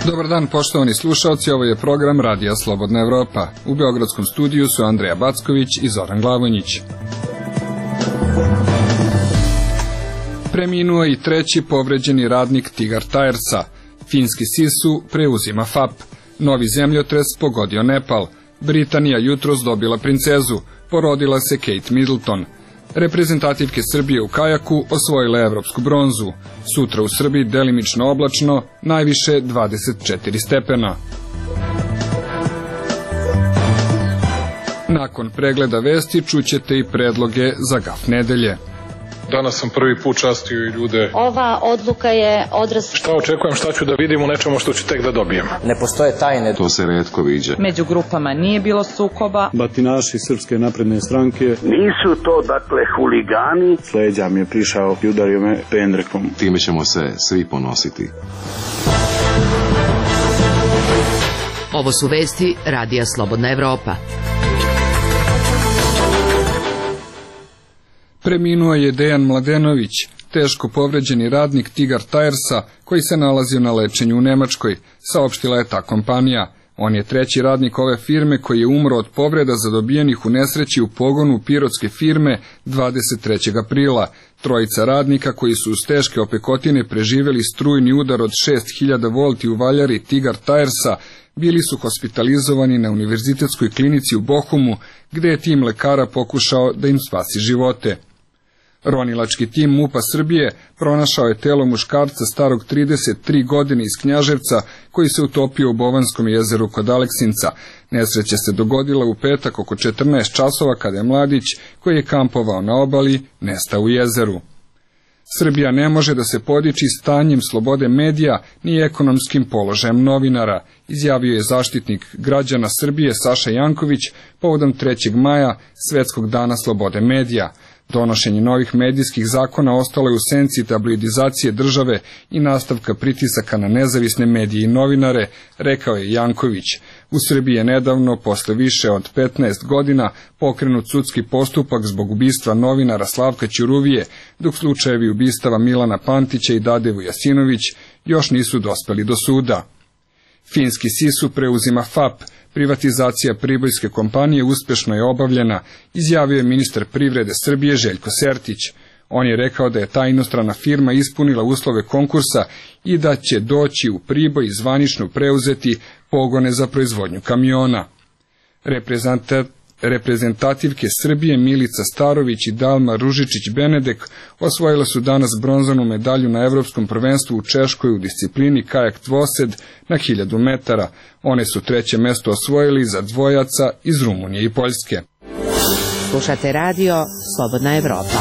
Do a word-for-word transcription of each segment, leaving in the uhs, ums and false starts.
Dobar dan, poštovani slušalci, ovo je program Radija Slobodna Evropa. U beogradskom studiju su Andreja Backović i Zoran Glavonjić. Preminuo i treći povređeni radnik Tigar Tiresa. Finski Sisu preuzima F A P. Novi zemljotres pogodio Nepal. Britanija jutros dobila princezu. Porodila se Kate Middleton. Reprezentativke Srbije u kajaku osvojile evropsku bronzu. Sutra u Srbiji delimično oblačno, najviše dvadeset četiri stepena. Nakon pregleda vesti čućete i predloge za gaf nedelje. Danas sam prvi put častio i ljude. Ova odluka je odraz... Šta očekujem, šta ću da vidim u nečemu što ću tek da dobijem. Ne postoje tajne. To se retko viđa. Među grupama nije bilo sukoba. Batinaši Srpske napredne stranke. Nisu to, dakle, huligani. Sleđa mi je prišao i udario me pendrekom. Time ćemo se svi ponositi. Ovo su vesti Radija Slobodna Evropa. Preminuo je Dejan Mladenović, teško povređeni radnik Tigar Tiresa, koji se nalazio na lečenju u Nemačkoj, saopštila je ta kompanija. On je treći radnik ove firme koji je umro od povreda zadobijenih u nesreći u pogonu pirotske firme dvadeset trećeg aprila. Trojica radnika koji su uz teške opekotine preživjeli strujni udar od šest hiljada volti u valjari Tigar Tiresa bili su hospitalizovani na univerzitetskoj klinici u Bohumu, gde je tim lekara pokušao da im spasi živote. Ronilački tim MUP-a Srbije pronašao je telo muškarca starog trideset tri godine iz Knjaževca koji se utopio u Bovanskom jezeru kod Aleksinca. Nesreća se dogodila u petak oko četrnaest časova kada je mladić koji je kampovao na obali nestao u jezeru. Srbija ne može da se podiči stanjem slobode medija ni ekonomskim položajem novinara, izjavio je zaštitnik građana Srbije Saša Janković povodom trećeg maja, Svetskog dana slobode medija. Donošenje novih medijskih zakona ostalo je u senci tabloidizacije države i nastavka pritisaka na nezavisne medije i novinare, rekao je Janković. U Srbiji je nedavno, posle više od petnaest godina, pokrenut sudski postupak zbog ubistva novinara Slavka Ćuruvije, dok slučajevi ubistava Milana Pantića i Dadevu Jasinović još nisu dospeli do suda. Finski Sisu preuzima F A P. Privatizacija pribojske kompanije uspešno je obavljena, izjavio je ministar privrede Srbije Željko Sertić. On je rekao da je ta inostrana firma ispunila uslove konkursa i da će doći u Priboj i zvanično preuzeti pogone za proizvodnju kamiona. Reprezentat Reprezentativke Srbije Milica Starović i Dalma Ružičić-Benedek osvojile su danas bronzanu medalju na Evropskom prvenstvu u Češkoj u disciplini kajak dvosed na hiljadu metara. One su treće mesto osvojili za dvojaca iz Rumunije i Poljske. Slušate radio Slobodna Evropa.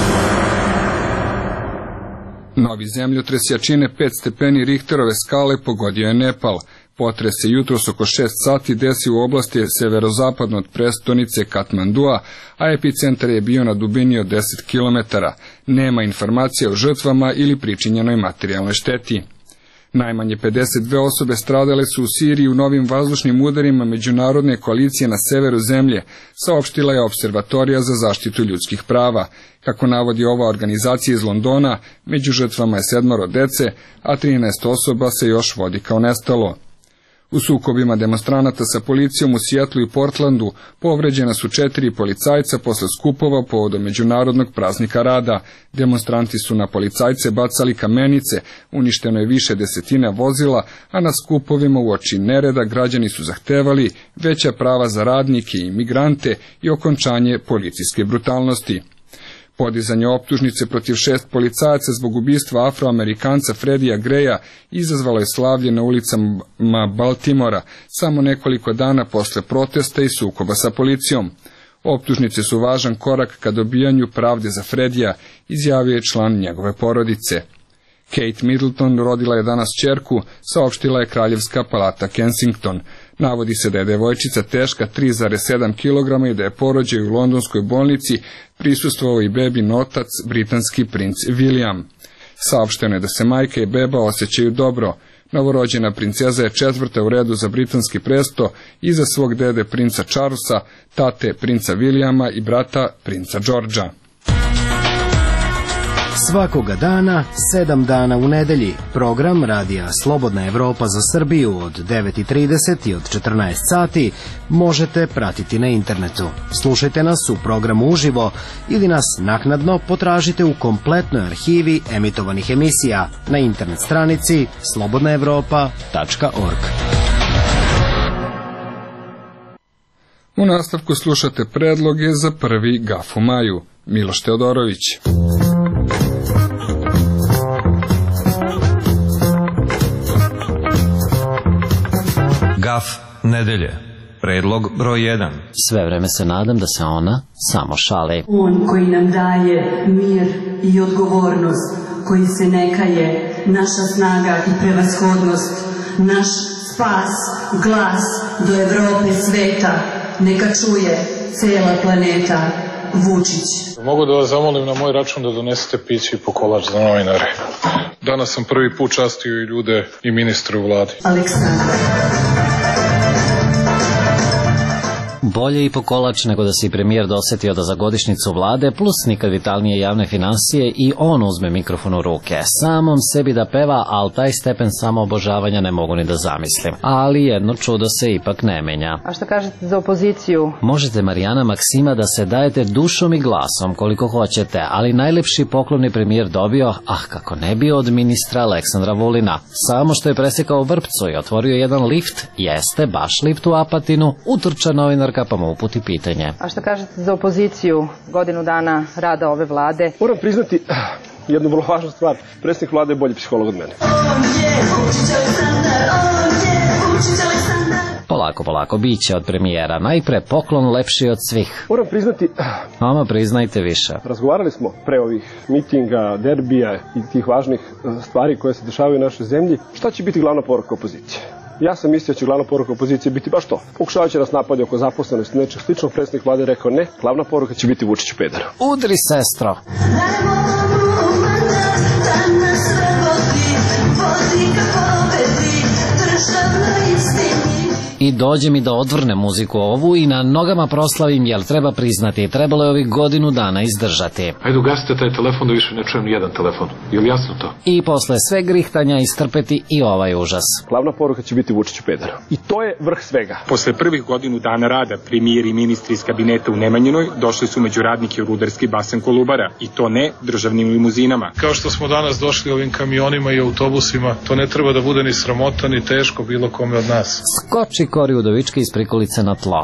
Novi zemljotres jačine pet stepeni Richterove skale pogodio je Nepal. Potres se jutros oko šest sati desio u oblasti severozapadno od prestonice Katmandua, a epicentar je bio na dubini od deset kilometara. Nema informacija o žrtvama ili pričinjenoj materijalnoj šteti. Najmanje pedeset dve osobe stradale su u Siriji u novim vazdušnim udarima međunarodne koalicije na severu zemlje, saopštila je Observatorija za zaštitu ljudskih prava. Kako navodi ova organizacija iz Londona, među žrtvama je sedmoro dece, a trinaest osoba se još vodi kao nestalo. U sukobima demonstranata sa policijom u Sijetlu i Portlandu povređena su četiri policajca posle skupova povodom međunarodnog praznika rada. Demonstranti su na policajce bacali kamenice, uništeno je više desetina vozila, a na skupovima uoči nereda građani su zahtevali veća prava za radnike i imigrante i okončanje policijske brutalnosti. Podizanje optužnice protiv šest policajaca zbog ubistva Afroamerikanca Fredija Greja izazvalo je slavlje na ulicama Baltimora samo nekoliko dana posle protesta i sukoba sa policijom. Optužnice su važan korak ka dobijanju pravde za Fredija, izjavio je član njegove porodice. Kate Middleton rodila je danas ćerku, saopštila je Kraljevska palata Kensington. Navodi se da je devojčica teška tri zarez sedam kilograma i da je porođaj u londonskoj bolnici prisustvovao i bebin otac, britanski princ William. Saopšteno je da se majka i beba osjećaju dobro. Novorođena princeza je četvrta u redu za britanski presto iza svog dede princa Charlesa, tate princa Williama i brata princa Georgea. Svakoga dana, sedam dana u nedelji, program Radija Slobodna Evropa za Srbiju od devet i trideset i od četrnaest sati možete pratiti na internetu. Slušajte nas u programu uživo ili nas naknadno potražite u kompletnoj arhivi emitovanih emisija na internet stranici slobodna evropa tačka org. U nastavku slušate predloge za prvi Gaf u maju. Miloš Teodorović. Gaf nedelje. Predlog broj jedan. Sve vreme se nadam da se ona samo šali. On koji nam daje mir i odgovornost, koji se ne kaje, naša snaga i prevashodnost, naš spas, glas do Evrope, sveta, neka čuje cela planeta. Vučić. Mogu da vas zamolim na moj račun da donesete piće i po kolač za novinare. Danas sam prvi put častio i ljude i ministre u vladi. Aleksandar. Bolje i po kolač nego da se premijer dosetio da za godišnjicu vlade plus nikad vitalnije javne finansije i on uzme mikrofon u ruke. Samom sebi da peva, ali taj stepen samoobožavanja ne mogu ni da zamislim. Ali jedno čudo se ipak ne menja. A šta kažete za opoziciju? Možete, Marijana Maksima, da se dajete dušom i glasom koliko hoćete, ali najlepši poklon je premijer dobio, ah kako ne bio, od ministra Aleksandra Vulina. Samo što je presekao vrpcu i otvorio jedan lift, jeste baš lift u Apatinu, utrča novinarka pa mu uputi pitanje. A šta kažete za opoziciju, godinu dana rada ove vlade? Moram priznati jednu vrlo važnu stvar. Predsjednik vlade je bolji psiholog od mene. Polako, polako, bit će od premijera. Najpre poklon lepši od svih. Moram priznati... Ama, priznajte više. Razgovarali smo pre ovih mitinga, derbija i tih važnih stvari koje se dešavaju u našoj zemlji. Šta će biti glavna poruka opozicije? Ja sam mislio da će glavna poruka opozicije biti baš to. Pokušavajući nas napadi oko zaposlenosti, nečeg sličnog, predsjednik vlade rekao ne, glavna poruka će biti Vučić pedar. Udri, sestro. I dođe mi da odvrne muziku ovu i na nogama proslavim, jer treba priznati, trebalo je ovih godinu dana izdržati. Ajde, ugasite taj telefon da više ne čujem ni jedan telefon. Je li jasno to? I posle sve grihtanja istrpeti i ovaj užas. Glavna poruka će biti Vučić pedar. I to je vrh svega. Posle prvih godinu dana rada premijer i ministri iz kabineta u Nemanjinoj došli su među radnike u rudarski basen Kolubara. I to ne državnim limuzinama. Kao što smo danas došli ovim kamionima i autobusima, to ne treba da bude ni sramota ni teško bilo kome od nas. Skoči Kori Udovički iz prikolice na tlo.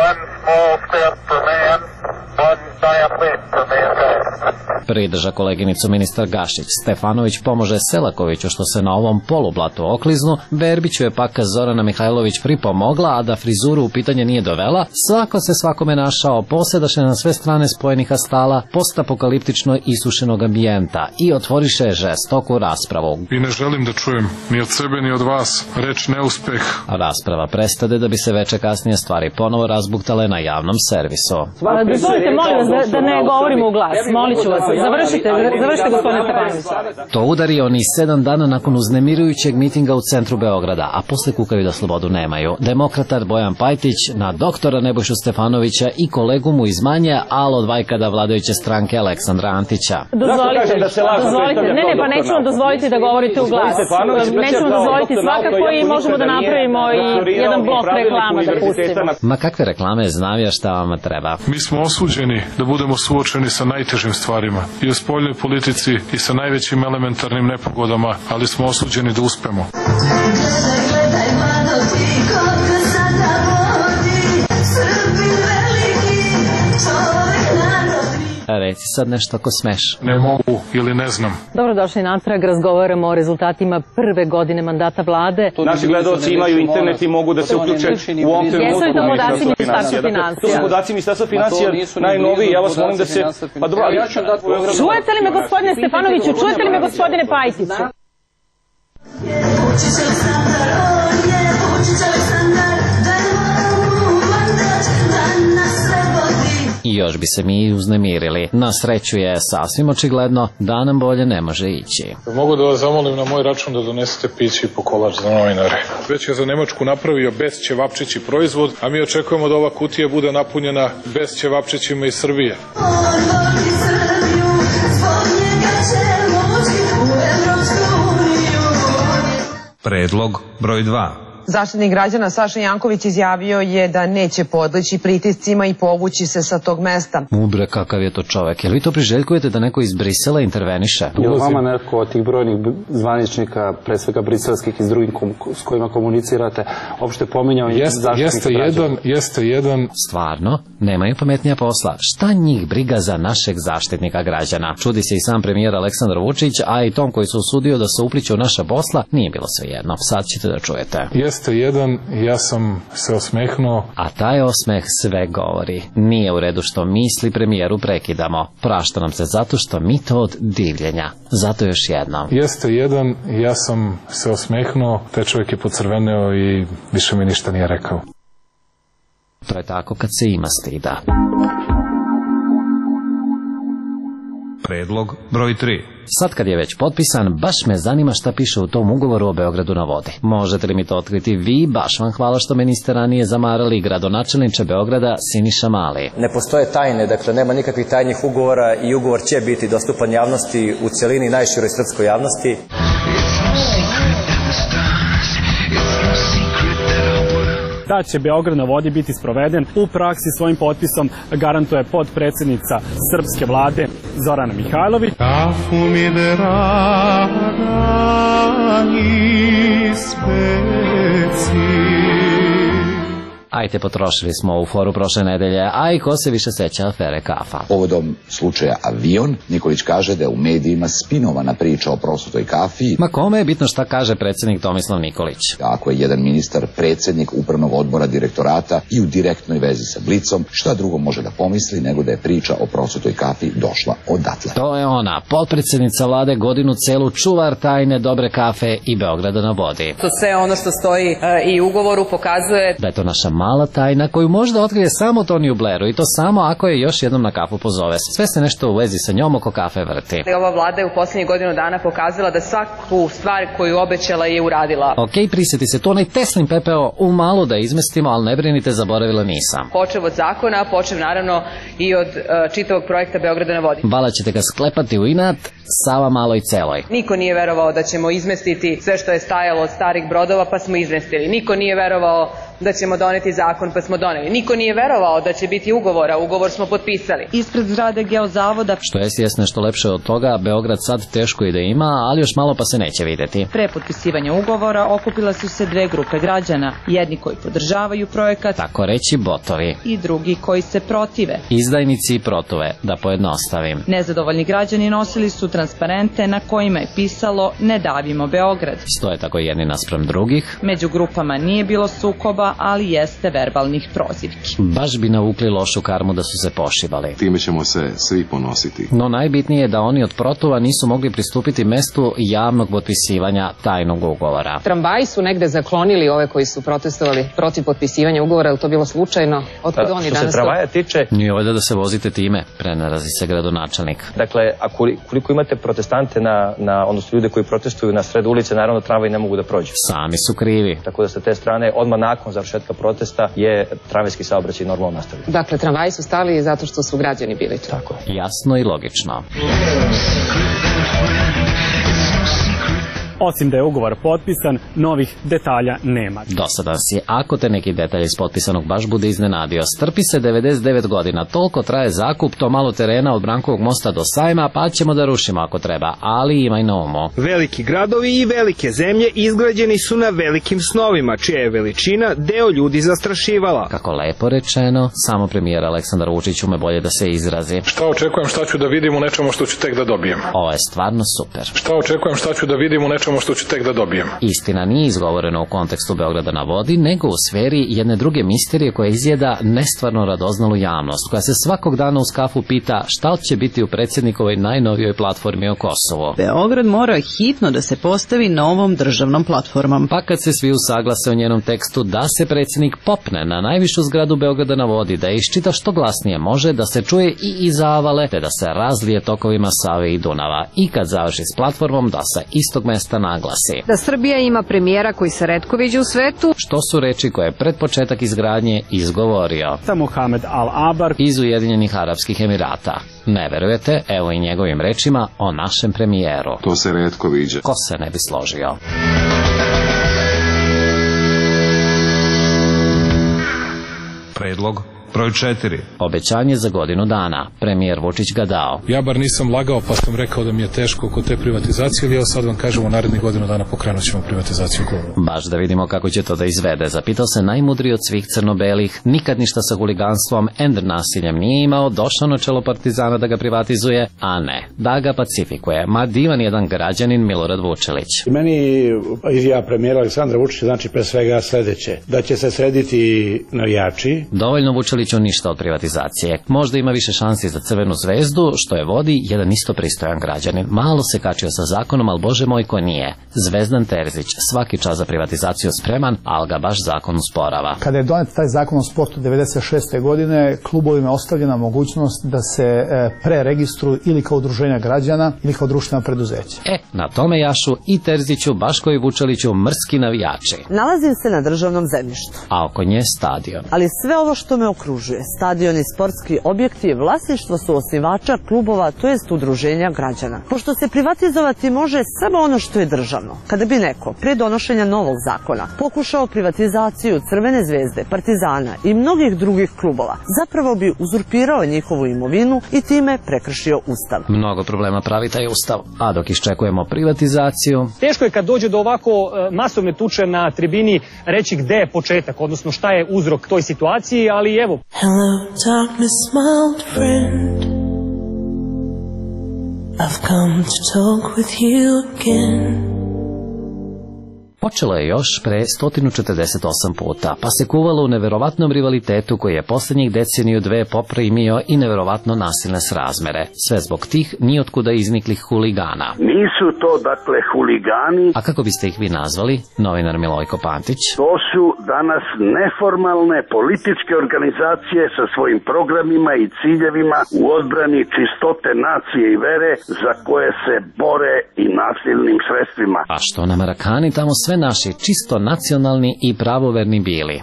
Pridrža koleginicu ministar Gašić. Stefanović pomože Selakoviću što se na ovom polublatu okliznu. Verbiću je pak Zorana Mihajlović pripomogla, a da frizuru u pitanje nije dovela. Svako se svakome našao, posedaše na sve strane spojenih astala, postapokaliptično isušenog ambijenta i otvoriše žestoku raspravu. I ne želim da čujem ni od sebe ni od vas reč neuspeh. Rasprava prestade da bi se veče kasnije stvari ponovo razbuktale na javnom servisu. Dozvolite, molim vas, da ne govorimo u glas. Molit ću vas, završite, završite gospodine Stefanović. To udari oni sedam dana nakon uznemirujućeg mitinga u centru Beograda, a posle kukaju da slobodu nemaju. Demokratar Bojan Pajtić na doktora Nebojšu Stefanovića i kolegu mu iz Manje, al od vajkada vladajuće stranke Aleksandra Antića. Dozvolite, dozvolite, ne, ne, pa neću vam dozvoliti da govorite u glas. Neću vam dozvoliti svakako i možemo da napravimo i jedan blok reklama da pustimo. Ma kakve reklame, znam ja šta vam treba. Mi smo osuđeni da budemo suočeni sa najtežim stvarima i u spoljnoj politici i sa najvećim elementarnim nepogodama, ali smo osuđeni da uspemo. Gledaj, gledaj, mlado ti, koga sada vodi, Srbin veliki, čovek narodni. Reci sad nešto ako smeš. Ne mogu ili ne znam. Dobrodošli natrag, razgovaramo o rezultatima prve godine mandata vlade. Naši gledalci imaju internet i mogu da se uključe u ovom trenutku. Jesu li to podaci Ministarstva finansija? To su podaci Ministarstva finansija najnoviji, ja vas molim da se... Pa dobro, ali ja ću dati... Čujete li me gospodine Stefanoviću, čujete li me gospodine Pajtiću? Vučić Aleksandar, on je Vučić Aleksandar, daj mu mandat, da nas sve vodi. I još bi se mi uznemirili. Na sreću je sasvim očigledno da nam bolje ne može ići. Mogu da vas zamolim na moj račun da donesete piće i po kolač za novinare. Već je za Nemačku napravio bez ćevapčići proizvod, a mi očekujemo da ova kutija bude napunjena bez ćevapčićima iz Srbije. On voli Srbiju, zbog njega će Predlog broj dva. Zaštitnik građana Saša Janković izjavio je da neće podleći pritiscima i povući se sa tog mesta. Ubre, kakav je to čovek. Jel vi to priželjkujete da neko iz Brisela interveniše? Je li vama neko od tih brojnih zvaničnika, pre svega briselskih i s drugim s kojima komunicirate, opšte pominjao zaštitnika građana? Jeste jedan. Stvarno? Nemaju pametnija posla. Šta njih briga za našeg zaštitnika građana? Čudi se i sam premijer Aleksandar Vučić, a i tom koji se usudio da se upliče u naša posla, nije bilo svejedno. Sad ćete da čujete. Jeste jedan, ja sam se osmehnuo. A taj osmeh sve govori. Nije u redu što misli premijeru prekidamo. Prašta nam se zato što mi to od divljenja. Zato još jednom. Jeste jedan, ja sam se osmehnuo, taj čovjek je pocrveneo i više mi ništa nije rekao. To je tako kad se ima stida. Predlog broj tri. Sad kad je već potpisan, baš me zanima šta piše u tom ugovoru o Beogradu na vodi. Možete li mi to otkriti vi? Baš vam hvala što me niste ranije zamarali, gradonačelniče Beograda Siniša Mali. Ne postoje tajne, dakle nema nikakvih tajnih ugovora i ugovor će biti dostupan javnosti u celini, najširoj srpskoj javnosti. Da će Beograd na vodi biti sproveden u praksi svojim potpisom garantuje potpredsednica srpske vlade Zorana Mihajlović. Kafu mi draga i speci. Ajte, potrošili smo ovu foru prošle nedelje, a i ko se više seća afere kafa. Povodom slučaja Avion, Nikolić kaže da je u medijima spinovana priča o prosutoj kafi. Ma kome je bitno šta kaže predsjednik Tomislav Nikolić? Ako je jedan ministar predsjednik upravnog odbora direktorata i u direktnoj vezi sa Blicom, šta drugo može da pomisli nego da je priča o prosutoj kafi došla odatle. To je ona, potpredsjednica vlade godinu celu čuvar tajne dobre kafe i Beograda na vodi. To sve ono što stoji e, i u ugovoru pokazuje da je to naša mala tajna koju možda otkrije samo Toniju Blairu i to samo ako je još jednom na kafu pozove. Sve se nešto u vezi sa njom oko kafe vrti. Ova vlada je u posljednjih godinu dana pokazala da svaku stvar koju obećala je uradila. Ok, prisjeti se, to onaj Teslin pepeo u malo da izmestimo, ali ne brinite, zaboravila nisam. Počev od zakona, počev naravno i od uh, čitavog projekta Beograda na vodi. Vala ćete ga sklepati u inat, Sava maloj celoj. Niko nije verovao da ćemo izmestiti sve što je stajalo od starih brodova, pa smo izmestili. Niko nije verovao da ćemo doneti zakon, pa smo doneli. Niko nije verovao da će biti ugovora, ugovor smo potpisali. Ispred zgrade Geozavoda. Što je svjesno nešto lepše od toga, Beograd sad teško i da ima, ali još malo pa se neće vidjeti. Pre potpisivanja ugovora okupila su se dve grupe građana, jedni koji podržavaju projekat, tako reći botovi, i drugi koji se protive. Izdajnici i protove, da pojednostavim. Nezadovoljni građani nosili su transparente na kojima je pisalo "Ne davimo Beograd". Stoje tako jedni naspram drugih. Među grupama nije bilo sukoba, ali jeste verbalnih prozivki. Baš bi navukli lošu karmu da su se pošivali. Time ćemo se svi ponositi. No najbitnije je da oni od protova nisu mogli pristupiti mestu javnog potpisivanja tajnog ugovora. Tramvaji su negde zaklonili ove koji su protestovali protiv potpisivanja ugovora, je to bilo slučajno? Otkud oni danas? Što se tramvaja tiče... Nije ovdje da se vozite time, prenarazi se gradonačelnik. Dakle, a koliko imate protestante na, na, odnosno ljude koji protestuju na sred ulice, naravno tramvaji ne mogu da prođu. Sami su krivi. Tako da sa te strane, odmah nakon završetka protesta je tramvajski saobraćaj normalno nastavljen. Dakle, tramvaji su stali zato što su građani bili tu. Tako je. Jasno i logično. Osim da je ugovor potpisan, novih detalja nema. Dosadan si, ako te neki detalj iz potpisanog baš bude iznenadio. Strpi se devedeset devet godina, toliko traje zakup, to malo terena od Brankovog mosta do Sajma, pa ćemo da rušimo ako treba, ali imaj na umu. Veliki gradovi i velike zemlje izgrađeni su na velikim snovima, čija je veličina deo ljudi zastrašivala. Kako lepo rečeno, samo premijer Aleksandar Vučić ume bolje da se izrazi. Šta očekujem, šta ću da vidim u nečemu što ću tek da dobijem? Ovo je stvarno super. Šta očekujem, šta ću da vidim u nečemu što ću tek da dobijem. Istina nije izgovorena u kontekstu Beograda na vodi, nego u sferi jedne druge misterije koja izjeda nestvarno radoznalu javnost, koja se svakog dana uz kafu pita šta će biti u predsjednikovoj najnovijoj platformi o Kosovu. Beograd mora hitno da se postavi novom državnom platformom. Pa kad se svi usaglase o njenom tekstu da se predsjednik popne na najvišu zgradu Beograda na vodi, da je iščita što glasnije može, da se čuje i iz Avale, te da se razlije tokovima Save i Dunava. I kad završi s platformom da sa istog mesta naglasi da Srbija ima premijera koji se retko viđa u svetu. Što su reči koje je pred početak izgradnje izgovorio Mohamed Al-Abar iz Ujedinjenih Arapskih Emirata. Ne verujete? Evo i njegovim rečima o našem premijeru. To se retko viđa. Ko se ne bi složio? Predlog broj četiri. Obećanje za godinu dana. Premijer Vučić ga dao. Ja bar nisam lagao pa sam rekao da mi je teško oko te privatizacije, ali ja sad vam kažem u narednih godinu dana pokrenut ćemo privatizaciju Kolubare. Baš da vidimo kako će to da izvede. Zapitao se najmudriji od svih crno-belih, nikad ništa sa huliganstvom, ender nasiljem nije imao, došao na čelo Partizana da ga privatizuje, a ne, da ga pacifikuje. Ma divan jedan građanin Milorad Vučelić. Meni izjava premijera Aleksandra Vučića znači pre svega sledeće, da će se srediti navijači. Dovoljno Vučelić ništa od privatizacije. Možda ima više šansi za Crvenu zvezdu, što je vodi jedan isto pristojan građanin. Malo se kačio sa zakonom, ali bože moj ko nije. Zvezdan Terzić, svaki čas za privatizaciju spreman, ali ga baš zakon usporava. Kada je donet taj zakon o sportu devedeset šeste godine, klubovima je ostavljena mogućnost da se preregistruju ili kao udruženja građana ili kao društvena preduzeća. E, na tome jašu i Terziću, baš kao i Vučeliću, mrski navijači. Nalazim se na državnom zemljištu. A oko nje stadion. Ali sve ovo što me okružuje, stadion i sportski objekti vlasništvo su osnivača klubova, to jest udruženja građana. Pošto se privatizovati može samo ono što je državno. Kada bi neko pre donošenja novog zakona pokušao privatizaciju Crvene zvezde, Partizana i mnogih drugih klubova, zapravo bi uzurpirao njihovu imovinu i time prekršio Ustav. Mnogo problema pravi taj Ustav, a dok iščekujemo privatizaciju... Teško je kad dođe do ovako masovne tuče na tribini reći gde je početak, odnosno šta je uzrok toj situaciji, ali evo. Hello, darkness, my old friend. I've come to talk with you again. Počelo je još pre sto četrdeset osam puta, pa se kuvalo u neverovatnom rivalitetu koji je poslednjih deceniju dve poprimio i neverovatno nasilne srazmere. Sve zbog tih nijotkuda izniklih huligana. Nisu to, dakle, huligani. A kako biste ih vi nazvali, novinar Milojko Pantić? To su danas neformalne političke organizacije sa svojim programima i ciljevima u odbrani čistote nacije i vere za koje se bore i nasilnim sredstvima. A što nam Marakani tamo sve naši čisto nacionalni i pravoverni bili.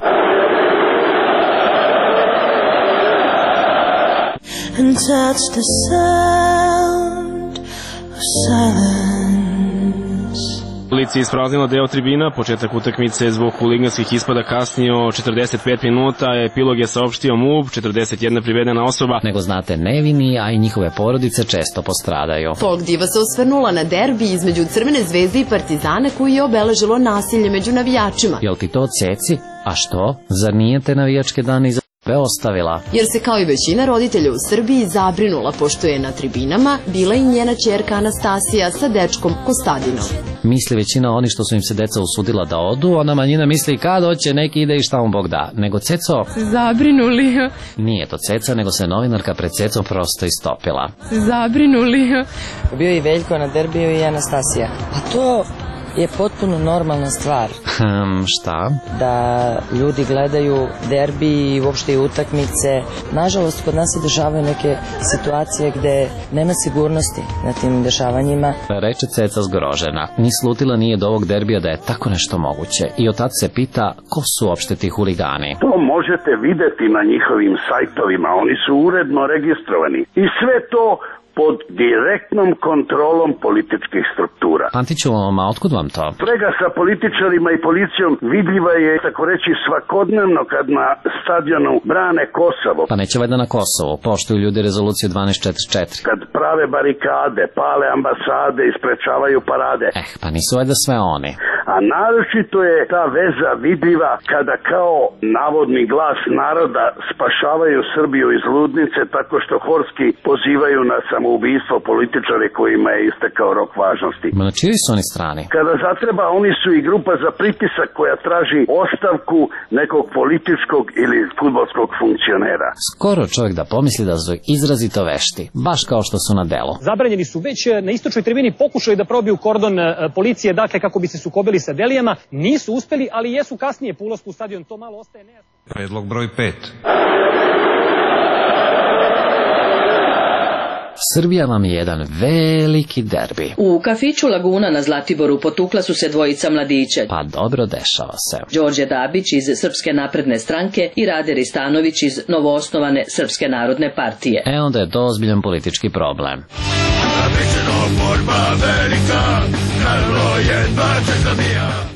And that's the sound of silence. Policija je ispraznila deo tribina, početak utakmice zbog huliganskih ispada kasnio četrdeset pet minuta, epilog je saopštio M U P, četrdeset jedna privedena osoba. Nego znate, nevini, a i njihove porodice često postradaju. Folk diva se osvrnula na derbi između Crvene zvezde i Partizana koji je obeležilo nasilje među navijačima. Jel ti to ceci? A što? Zar nije te navijačke dane iza sebe ostavila? Jer se kao i većina roditelja u Srbiji zabrinula pošto je na tribinama bila i njena ćerka Anastasija sa dečkom Kostadinom. Misli većina oni što su im se deca usudila da odu, ona manjina misli kad hoće neki ide i šta on Bog da. Nego Ceco... Se zabrinuli. Nije to Ceca, nego se novinarka pred Cecom prosto istopila. Se zabrinuli. Bio je i Veljko na derbiju i Anastasija. A to je potpuno normalna stvar. Hmm, šta? Da ljudi gledaju derbi i uopšte i utakmice. Nažalost, kod nas se dešavaju neke situacije gde nema sigurnosti na tim dešavanjima. Reče Ceca zgrožena. Ni slutila nije do ovog derbija da je tako nešto moguće. I od tad se pita ko su uopšte ti huligani. To možete videti na njihovim sajtovima. Oni su uredno registrovani. I sve to pod direktnom kontrolom političkih struktura. Pantiću, ma otkud vam to? Sprega sa političarima i policijom vidljiva je, tako reći, svakodnevno kad na stadionu brane Kosovo. Pa neće valjda na Kosovu, poštuju ljudi rezoluciju dvanaest četrdeset četiri. Kad prave barikade, pale ambasade i sprečavaju parade. Eh, pa nisu valjda sve oni. A naročito je ta veza vidljiva kada kao navodni glas naroda spašavaju Srbiju iz ludnice tako što horski pozivaju na samoubistvo političare kojima je istekao rok važnosti. Ma na čiji su oni strani? Kada zatreba, oni su i grupa za pritisak koja traži ostavku nekog političkog ili fudbalskog funkcionera. Skoro čovjek da pomisli da su izrazito vešti, baš kao što su na delu. Zabranjeni su već na istočnoj tribini pokušali da probiju kordon policije, dakle kako bi se sukobili sa Delijama, nisu uspeli, ali jesu kasnije po ulasku u stadion, to malo ostaje nejasno. Predlog broj pet. Srbija vam je jedan veliki derbi. U kafiću Laguna na Zlatiboru potukla su se dvojica mladića. Pa dobro, dešava se. Đorđe Dabić iz Srpske napredne stranke i Rade Ristanović iz novoosnovane Srpske narodne partije. E onda je to ozbiljan politički problem. Borba velika, narod jedva čeka zabija.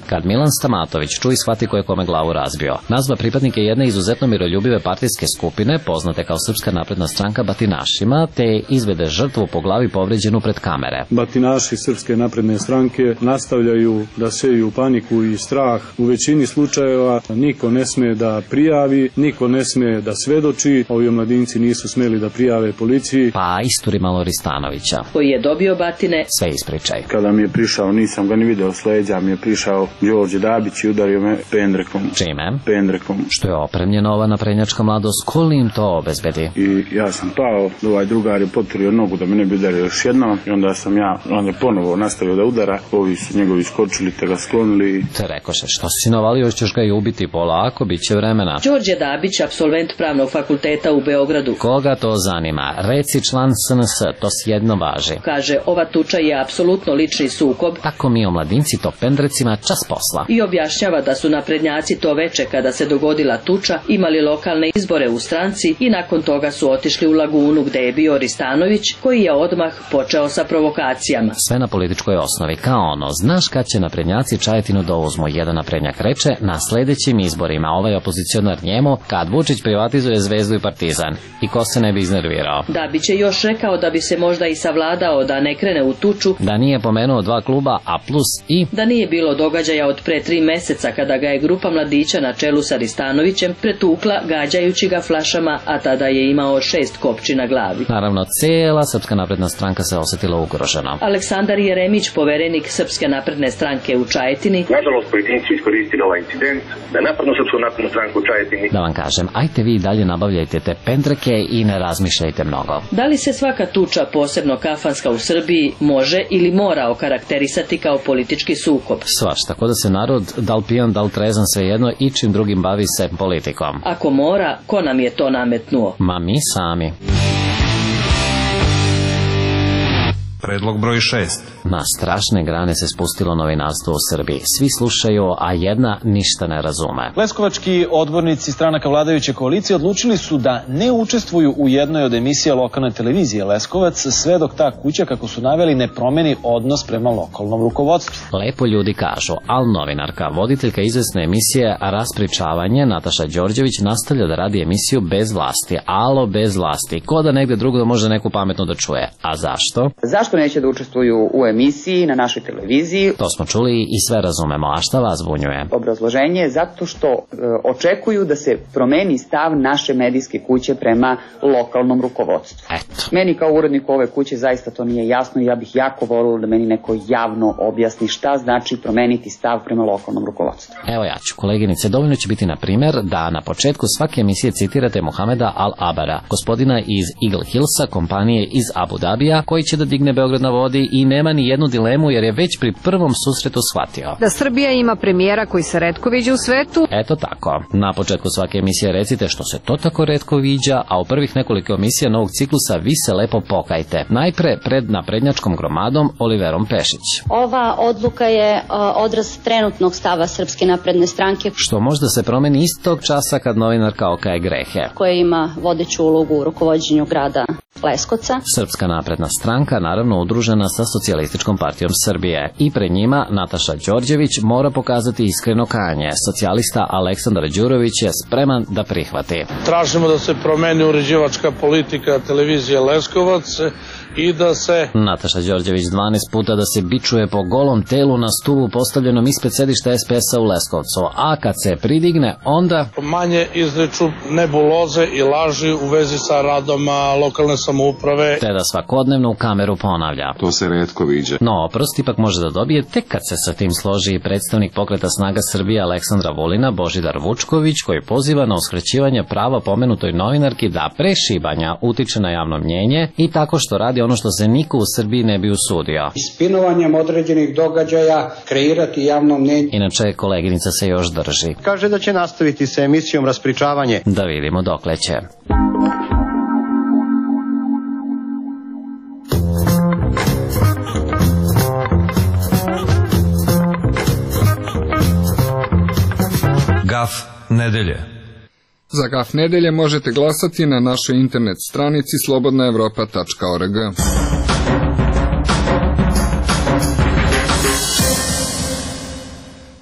Kad Milan Stamatović čuj shvati ko je kome glavu razbio, nazva pripadnike jedne izuzetno miroljubive partijske skupine, poznate kao Srpska napredna stranka, batinašima, te izvede žrtvu po glavi povređenu pred kamere. Batinaši Srpske napredne stranke nastavljaju da seju paniku i strah. U većini slučajeva niko ne sme da prijavi, niko ne sme da svedoči. Ovi omladinci nisu smeli da prijave policiji. Pa isturi malo Ristanovića, koji je dobio batine. Sve ispričaj. Kada mi je prišao, nisam ga ni video s leđa, mi je prišao Đorđe Dabić i udario me pendrekom. Čime? Pendrekom. Što je opremljena ova naprednjačka mladost, ko li im to obezbedi? I ja sam pao, ovaj drugar je poturio nogu da me ne bi udario još jednom i onda sam ja, on je ponovo nastavio da udara, ovi su njegovi skočili te ga sklonili. Te rekoše, što si navalio, ćeš ga i ubiti polako, bit će vremena. Đorđe Dabić, apsolvent pravnog fakulteta u Beogradu. Koga to zanima? Reci član S N S, to sjedno važi. Kaže, ova tuča je apsolutno lični sukob. Tako mi omladinci to pendrecima čas posla. I objašnjava da su naprednjaci to veče kada se dogodila tuča imali lokalne izbore u stranci i nakon toga su otišli u Lagunu gde je bio Ristanović, koji je odmah počeo sa provokacijama. Sve na političkoj osnovi, kao ono, znaš kad će naprednjaci Čajetinu da uzmu, jedan naprednjak reče, na sledećim izborima ovaj opozicionar njemu, kad Vučić privatizuje Zvezdu i Partizan. I ko se ne bi iznervirao? Dabić je još rekao da bi se možda i savladao da ne krene u tuču, da nije pomenuo dva kluba, a plus i da nije bilo događaja od pre tri meseca kada ga je grupa mladića na čelu sa Ristanovićem pretukla gađajući ga flašama, a tada je imao šest kopči na glavi. Naravno, cijela Srpska napredna stranka se osjetila ugroženo. Aleksandar Jeremić, poverenik Srpske napredne stranke u Čajetini. Nažalost, pojedinci iskoristili ovaj incident da napadnu Srpsku naprednu stranku u Čajetini. Da vam kažem, ajte vi dalje nabavljajte te pendreke i ne razmišljajte mnogo. Da li se svaka tuča, posebno kafanska u Srbiji, može ili mora okarakterisati kao politički sukob? Svašta, tako da se narod, da li pijan, da li trezan, svejedno, i čim drugim bavi se politikom. Ako mora, ko nam je to nametnuo? Ma mi sami. Predlog broj šest. Na strašne grane se spustilo novinarstvo u Srbiji. Svi slušaju, a jedna ništa ne razume. Leskovački odbornici stranaka vladajuće koalicije odlučili su da ne učestvuju u jednoj od emisija lokalne televizije Leskovac, sve dok ta kuća, kako su naveli, ne promeni odnos prema lokalnom rukovodstvu. Lepo ljudi kažu, ali novinarka, voditeljka izvesne emisije Raspričavanje, Nataša Đorđević, nastavlja da radi emisiju bez vlasti. Alo, bez vlasti. Ko da negde drugo može neku pametno da čuje. A zašto? Zašto neće da učestvuju u emisiji na našoj televiziji? To smo čuli i sve razumemo, a šta vas zbunjuje? Obrazloženje je zato što e, očekuju da se promeni stav naše medijske kuće prema lokalnom rukovodstvu. Eto. Meni kao uredniku ove kuće zaista to nije jasno i ja bih jako volila da meni neko javno objasni šta znači promeniti stav prema lokalnom rukovodstvu. Evo ja ću, koleginice, dovoljno će biti na primjer da na početku svake emisije citirate Mohameda Al-Abara, gospodina iz Eagle Hillsa, kompanije iz Abu Dabija, koji će da digne Beograd na vodi i nema ni jednu dilemu jer je već pri prvom susretu shvatio da Srbija ima premijera koji se retko viđa u svetu. Eto tako. Na početku svake emisije recite što se to tako retko viđa, a u prvih nekoliko emisija novog ciklusa vi se lepo pokajte. Najpre pred naprednjačkom gromadom Oliverom Pešić. Ova odluka je odraz trenutnog stava Srpske napredne stranke, što možda se promeni istog časa kad novinarka okaje grehe, koja ima vodeću ulogu u rukovođenju grada Leskovca. Srpska napredna stranka, naravno udružena sa Socijalističkom partijom Srbije. I pred njima Nataša Đorđević mora pokazati iskreno kajanje. Socijalista Aleksandar Đurović je spreman da prihvati. Tražimo da se promeni uređivačka politika televizije Leskovac i da se... Nataša Đorđević dvanaest puta da se bičuje po golom telu na stulu postavljenom ispred sedišta S P S-a u Leskovcu, a kad se pridigne, onda... manje izreču nebuloze i laži u vezi sa radom lokalne samouprave. Te da svakodnevno u kameru ponavlja. To se retko viđa. No, oprost ipak može da dobije tek kad se sa tim složi i predstavnik pokreta Snaga Srbije Aleksandra Vulina, Božidar Vučković, koji poziva na uskraćivanje prava pomenutoj novinarki da pre šibanja utiče na javno mnjenje i tako što radi ono što se niko u Srbiji ne bi usudio. Spinovanjem određenih događaja kreirati javno mnjenje. Inače, koleginica se još drži. Kaže da će nastaviti sa emisijom Raspričavanje. Da vidimo dokle će. Gaf nedelje. Za Gaf nedelje možete glasati na našoj internet stranici slobodna evropa tačka org.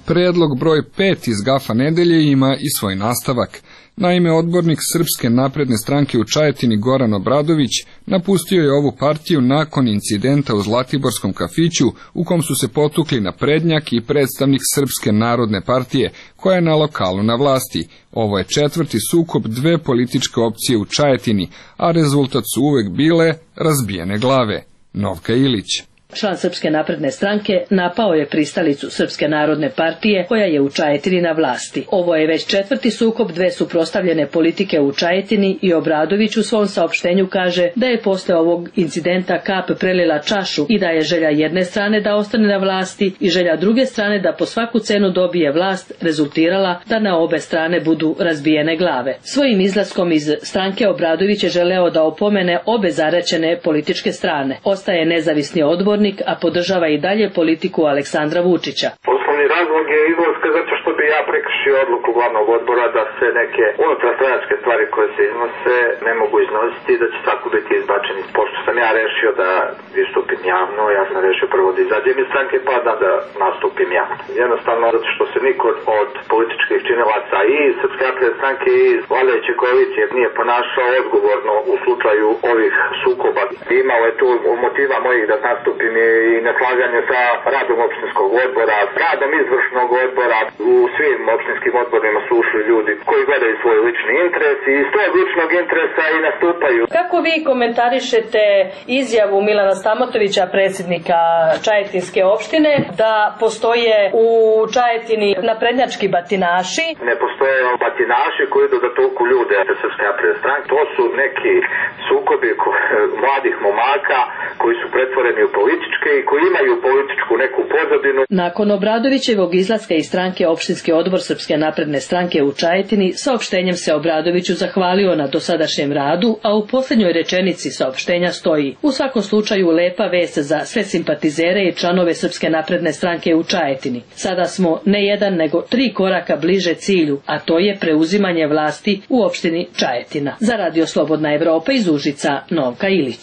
Predlog broj pet iz Gafa nedelje ima i svoj nastavak. Naime, odbornik Srpske napredne stranke u Čajetini Goran Obradović napustio je ovu partiju nakon incidenta u Zlatiborskom kafiću u kom su se potukli naprednjak i predstavnik Srpske narodne partije koja je na lokalu na vlasti. Ovo je četvrti sukob dve političke opcije u Čajetini, a rezultat su uvek bile razbijene glave. Novka Ilić. Član Srpske napredne stranke napao je pristalicu Srpske narodne partije koja je u Čajetini na vlasti. Ovo je već četvrti sukob dve suprotstavljene politike u Čajetini i Obradović u svom saopštenju kaže da je posle ovog incidenta kap prelila čašu i da je želja jedne strane da ostane na vlasti i želja druge strane da po svaku cenu dobije vlast rezultirala da na obe strane budu razbijene glave. Svojim izlaskom iz stranke Obradović je želeo da opomene obe zarećene političke strane. Ostaje nezavisni odbornik, a podržava i dalje politiku Aleksandra Vučića. Osnovni razlog je izlaska zato što bi ja prekršio odluku glavnog odbora da se neke unutarstranačke stvari koje se iznose ne mogu iznositi i da će svako biti izbačeni. Pošto sam ja rešio da istupim javno, ja sam rešio prvo da izađem iz stranke pa da, da nastupim javno. Jednostavno zato što se niko od političkih činilaca i Srpske napredne stranke i vladajuće koalicije nije ponašao odgovorno u slučaju ovih sukoba. Imao je tu motiva mojih da nastupim i neslaganje sa radom opštinskog odbora, s radom izvršnog odbora. U svim opštinskim odborima su ušli ljudi koji gledaju svoj lični interes i iz tog ličnog interesa i nastupaju. Kako vi komentarišete izjavu Milana Stamatovića, predsjednika Čajetinske opštine, da postoje u Čajetini naprednjački batinaši? Ne postoje batinaši koji idu da tuku ljude Srpske napredne stranke. To su neki sukobi mladih momaka koji su pretvoreni u političke i koji imaju političku neku pozadinu. Nakon Obradovićevog izlaska iz stranke opštinski odbor Srpske napredne stranke u Čajetini saopštenjem se Obradoviću zahvalio na dosadašnjem radu, a u posljednjoj rečenici saopštenja stoji: u svakom slučaju lepa vest za sve simpatizere i članove Srpske napredne stranke u Čajetini. Sada smo ne jedan nego tri koraka bliže cilju, a to je preuzimanje vlasti u opštini Čajetina. Za Radio Slobodna Evropa iz Užica, Novka Ilić.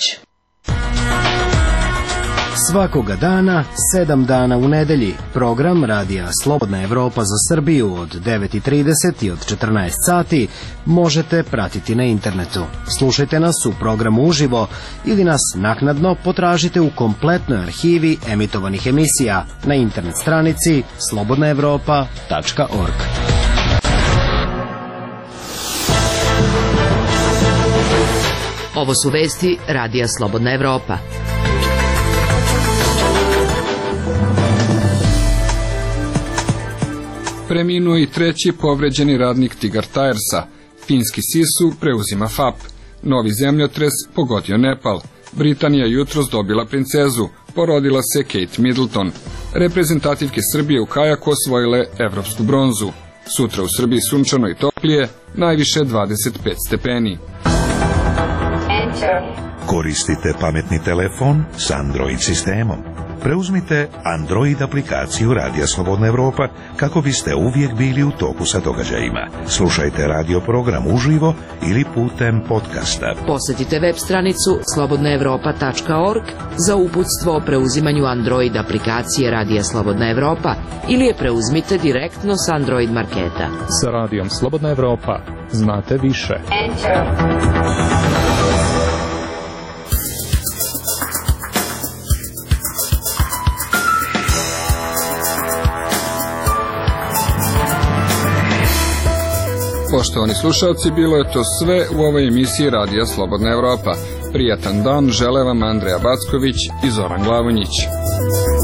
Svakoga dana, sedam dana u nedelji, program Radija Slobodna Evropa za Srbiju od devet i trideset i od četrnaest sati možete pratiti na internetu. Slušajte nas u programu uživo ili nas naknadno potražite u kompletnoj arhivi emitovanih emisija na internet stranici slobodna evropa tačka org. Ovo su vesti Radija Slobodna Evropa. Preminuo i treći povređeni radnik Tigar Tiresa. Finski Sisu preuzima F A P. Novi zemljotres pogodio Nepal. Britanija jutros dobila princezu. Porodila se Kate Middleton. Reprezentativke Srbije u kajaku osvojile evropsku bronzu. Sutra u Srbiji sunčano i toplije, najviše dvadeset pet stepeni. Koristite pametni telefon s Android sistemom. Preuzmite Android aplikaciju Radija Slobodna Evropa kako biste uvijek bili u toku sa događajima. Slušajte radio program uživo ili putem podcasta. Posjetite web stranicu slobodna evropa tačka org za uputstvo o preuzimanju Android aplikacije Radija Slobodna Evropa ili je preuzmite direktno s Android marketa. Sa Radijom Slobodna Evropa znate više. Poštovani slušalci, bilo je to sve u ovoj emisiji Radija Slobodna Evropa. Prijatan dan žele vam Andreja Backović i Zoran Glavonjić.